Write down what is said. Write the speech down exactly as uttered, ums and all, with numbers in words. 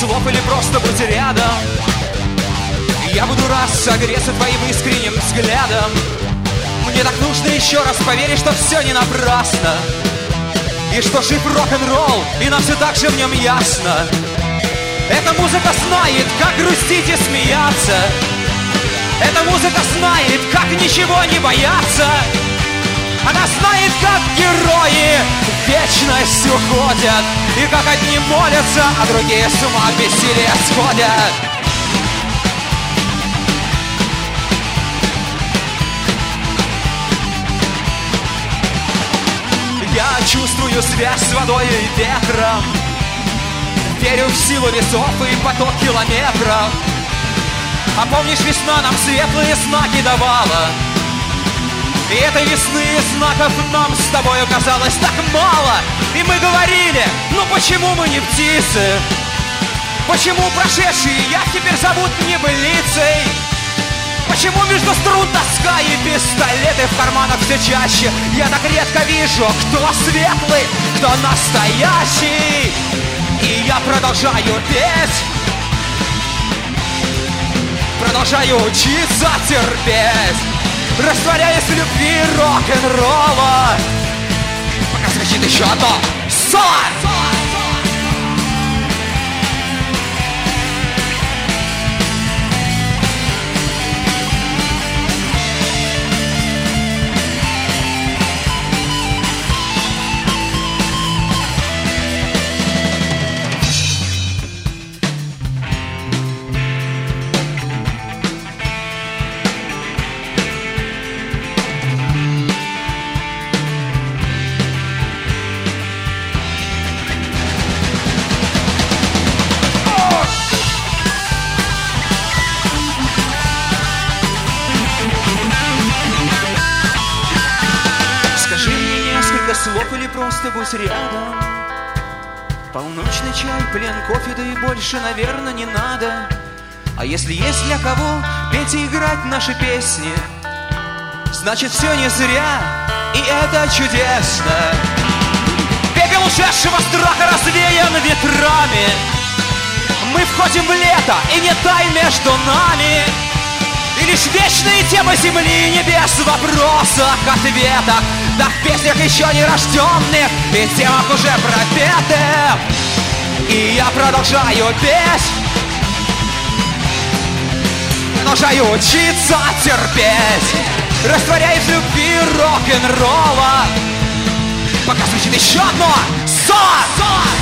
слов или просто быть рядом. Я буду рад согреться твоим искренним взглядом. Мне так нужно еще раз поверить, что все не напрасно, и что жив рок-н-ролл, и нам все так же в нем ясно. Эта музыка знает, как грустить и смеяться. Эта музыка знает, как ничего не бояться. Она знает, как герои в вечность уходят, и как одни молятся, а другие с ума от бессилия сходят. Я чувствую связь с водой и ветром, верю в силу весов и поток километров. А помнишь, весна нам светлые знаки давала, и этой весны знаков нам с тобой оказалось так мало. И мы говорили, ну почему мы не птицы? Почему прошедшие я теперь зовут небылицей? Почему между струн тоска и пистолеты в карманах все чаще? Я так редко вижу, кто светлый, кто настоящий. И я продолжаю петь, продолжаю учиться терпеть, растворяясь в любви рок-н-ролла, пока звучит еще одно соло. Слов или просто будь рядом. Полночный чай, плен, кофе, да и больше, наверное, не надо. А если есть для кого петь и играть наши песни, значит все не зря, и это чудесно. Пепел ушедшего страха развеян ветрами. Мы входим в лето, и не тай между нами. И лишь вечные темы земли и небес в вопросах, ответах, да в песнях еще не рожденных и темах уже пропетых. И я продолжаю петь, продолжаю учиться терпеть, растворяясь в любви рок-н-ролла, пока звучит еще одно соло.